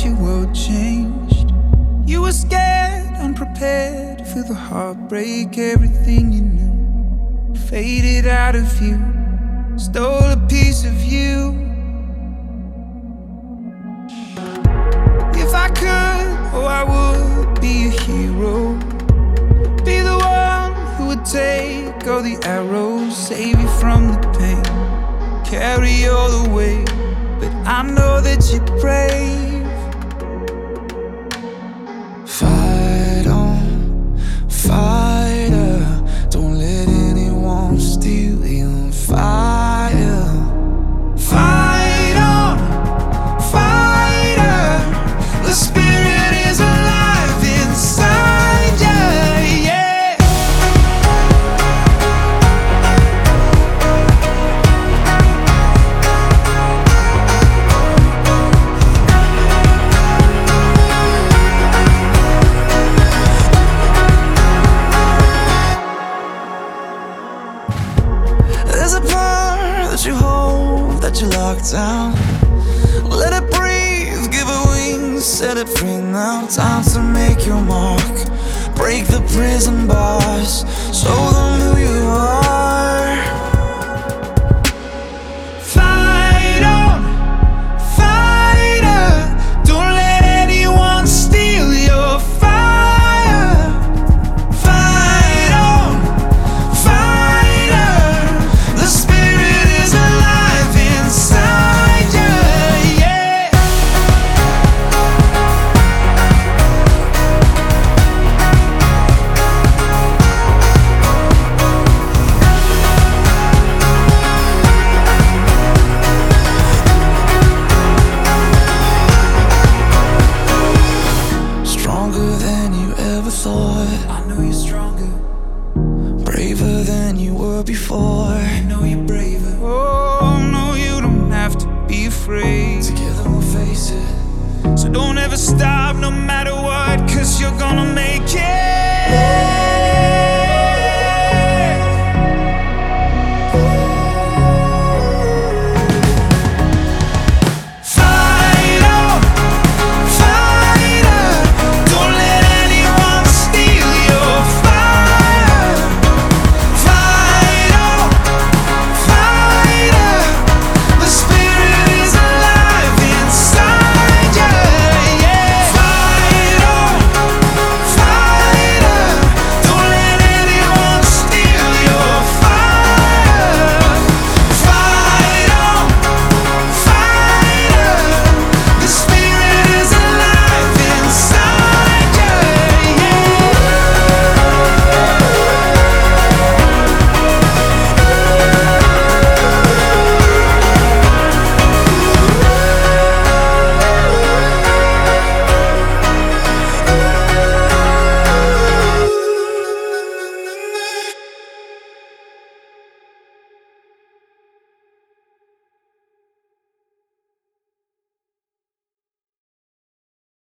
that your world changed. You were scared, unprepared for the heartbreak. Everything you knew faded out of view, stole a piece of you. If I could, oh, I would be a hero, be the one who would take all the arrows, save you from the pain, carry all the weight. But I know that you're brave. Fight on, fighter. Don't let anyone steal your fire. Fight on, fighter. The spirit is alive inside you, yeah. There's a part that you hold, that you lock down. Let it breathe, give it wings, set it free now. Time to make your mark, break the prison bars, show them who you are. Fight on, fighter. Don't let anyone steal your fire. Fight on, fighter. The spirit is alive inside you, yeah. Stronger than you ever thought, I know you're stronger, braver than you were before. I know you're braver. Oh, no, you don't have to be afraid. Together we'll face it. So don't ever stop, no matter what, 'cause you're gonna make